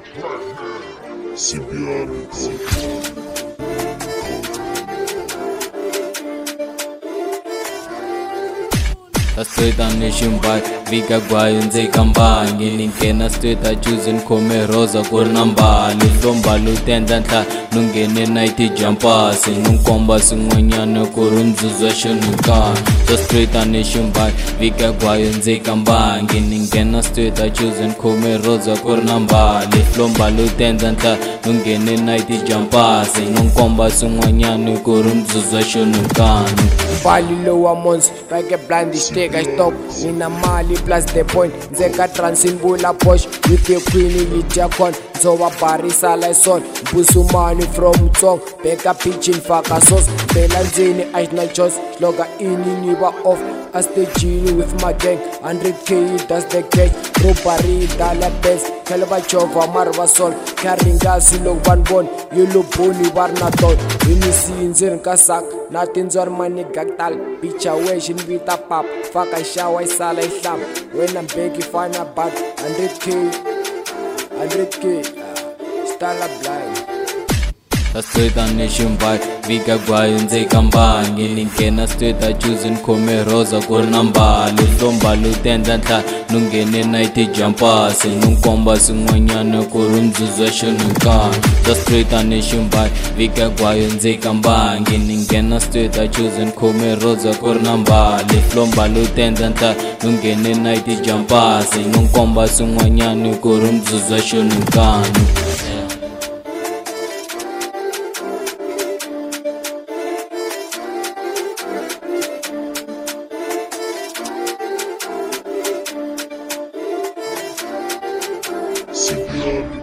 CBR Straight on nation by Vika Guayunze Kamba Ngininkena straight a choosing Kome Rosa Gurnamba Luflomba Lutendanta Nungene Nighty Jumpa Sinunkomba Singwanyana Kurunzuzwa Shunuka So straight on nation by Vika Guayunze Kamba Ngininkena straight a choosing Kome Rosa Gurnamba Luflomba Lutendanta Nungene Nighty Jumpa Sinunkomba Singwanyana Kurunzuzwa Shunuka Bali lower months, like a blind stick, I stop. Nina Mali plus the point. Zeka Transimbula Posh with the queen Lydia Con. Zowa Barisa Lyson. Busumani from Tong. Beka Pitchin Faka Sauce. Belanzini Aishna Jos. Sloga Ini Niba off. As the genie with my gang. 100k, that's the cash. Robbery, dollar best. Kalabachova Marva Sol. Carrying gas, you look one bone. You look bony, Varnaton. Ini scenes in Kasak. Nothing's on money gagtal. Picture where she beat up pop. Fuck I shower sala islam. When I'm begging for a bad 100k Stala blind. Straight on nation by Vika Guayunze Kamba Ngininkena straight a choosing Kome Rosa Gurnamba Luflomba Lutendanta Nungene Nighty Jumpa Sinunkomba Singwanyana Kurunzuzwa Shunuka So straight on nation by Vika Guayunze Kamba Ngininkena straight a choosing Kome Rosa Gurnamba Luflomba Lutendanta Nungene Nighty Jumpa Sinunkomba Singwanyana Kurunzuzwa Shunuka CBR